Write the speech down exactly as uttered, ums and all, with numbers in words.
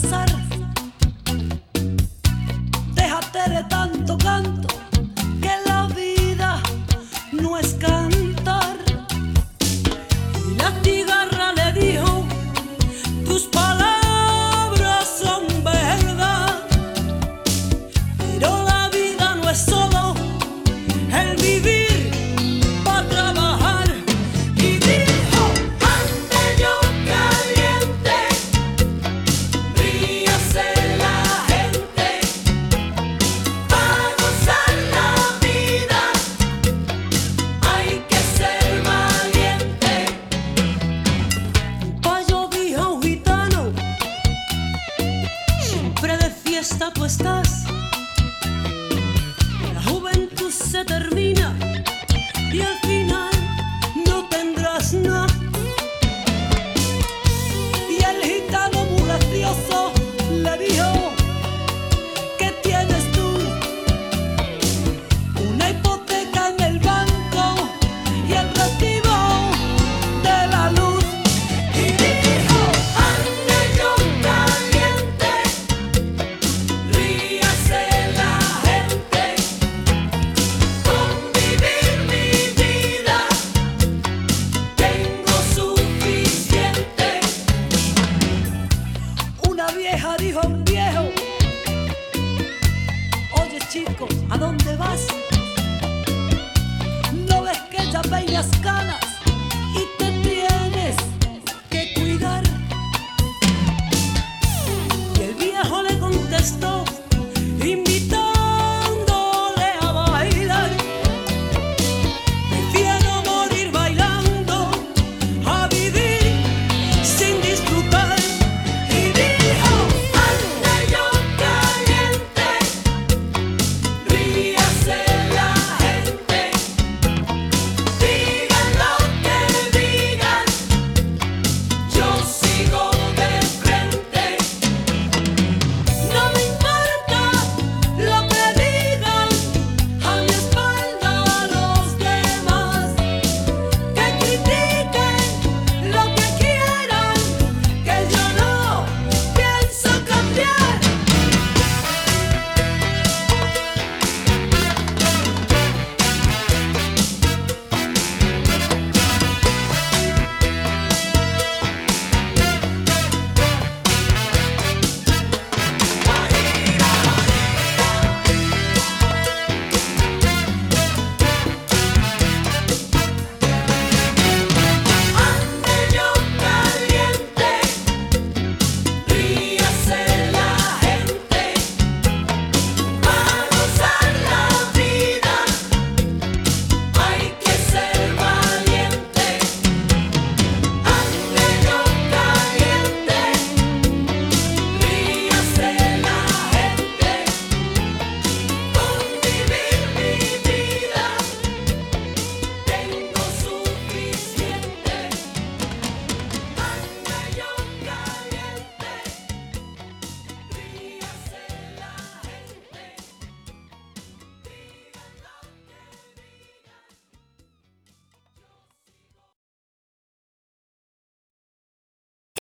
pasar. Déjate de tanto canto, que la vida no es cantar. Y la cigarra le dijo: tus palabras son verdad, pero la vida no es solo el vivir para trabajar. Y dijo: ande yo caliente, ríase la gente, para gozar la vida hay que ser valiente. Un payo dijo a un gitano: siempre de fiesta tú estás, la juventud se termina y al final no tendrás nada. Y el gitano muy gracioso le dijo: ¿qué tienes tú? Una hipoteca en el banco y el recibo de la luz. Y dijo: ande yo caliente, ríase la gente, con vivir mi vida tengo suficiente. Una vieja dijo a un viejo: oye chico, ¿a dónde vas? ¿No ves que ya peinas canas